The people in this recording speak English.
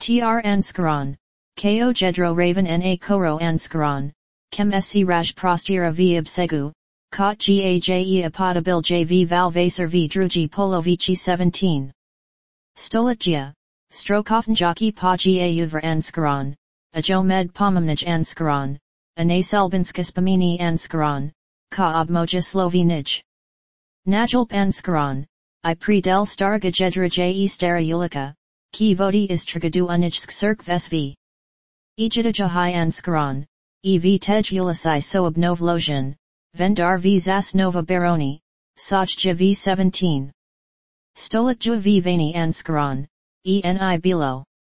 Tr Anskaran, Ko Jedro Raven Na Koro Anskaran, Kem Se Raj Prostira V Absegu, Kot Gaje Apadabil JV Valvaser V Drugi Polovici 17. Stolatgia, Strokofn Jockey Pa Ga Uver Anskaran, Ajo Med Pomamnij Anskaran, Ane Selbinskis Pamini Anskaran, Ka Obmoja Slovenij. Najulp Anskaran, I pre del Starga Jedra Je Stara Ulika, Ki Vodi Istragadu Unijsk Cirk Vesvi. Ejidija Hi Anskaran, Ev Tej Ulisai So Obnov Lojan, Vendar V Zas Nova Baroni, Sajja V 17. Stolatja V Vani Anskaran, Eni Bilo.